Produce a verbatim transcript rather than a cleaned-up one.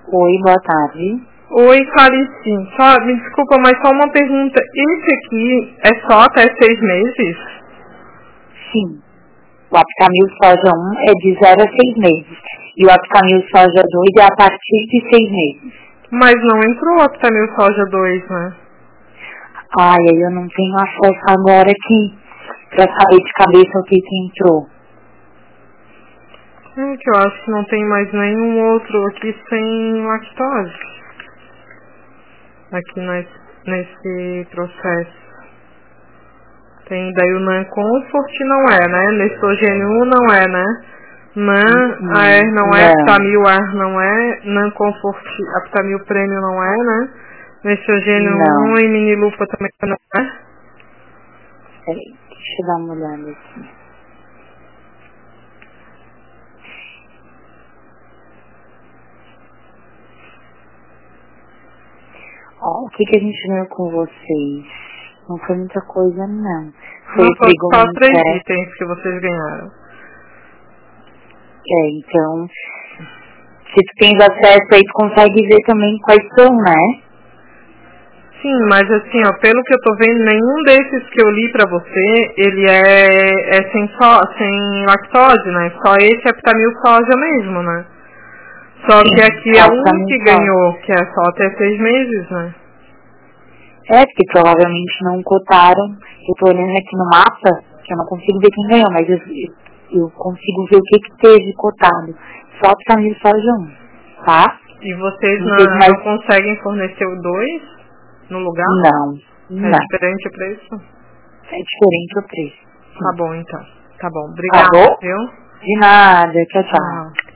Oi, boa tarde. Oi, Clarice. Só, me desculpa, mas só uma pergunta. Esse aqui é só até seis meses? Sim. O Aptamil Soja um é de zero a seis meses. E o Aptamil Soja dois é a partir de seis meses. Mas não entrou o Aptamil Soja dois, né? Ai, aí eu não tenho acesso agora aqui pra saber de cabeça o que que entrou. É que eu acho que não tem mais nenhum outro aqui sem lactose. Aqui nesse, nesse processo. Tem daí o Nan Comfort não é, né? Nestrogênio um não é, né? Nan, Hum, A R não é, não. Aptamil A R não é, Nan Comfort, Aptamil Premium não é, né? Nestrogênio Não. um e Minilupa também não é. Peraí, deixa eu dar uma olhada aqui. Ó, o que que a gente ganhou com vocês? Não foi muita coisa, não. Foi Não, o só, só Trigomin três Test. itens que vocês ganharam. É, então, se tu tens acesso aí, tu consegue ver também quais são, né? Sim, mas assim, ó, pelo que eu tô vendo, nenhum desses que eu li pra você, ele é, é sem, so, sem lactose, né? Só esse Aptamil Soja mesmo, né? Só Sim, que aqui é um que só. ganhou, que é só até seis meses, né? É, porque provavelmente não cotaram. Eu tô olhando aqui no mapa, que eu não consigo ver quem ganhou, mas eu, eu, eu consigo ver o que que teve cotado. Só o Aptamil Soja um, tá? E vocês Não não, teve mais... não conseguem fornecer o dois no lugar? Não, É não. diferente o preço? É diferente o preço. Tá bom, então. Tá bom. Tá Obrigada, bom? viu? De nada, tchau, tchau. Tchau.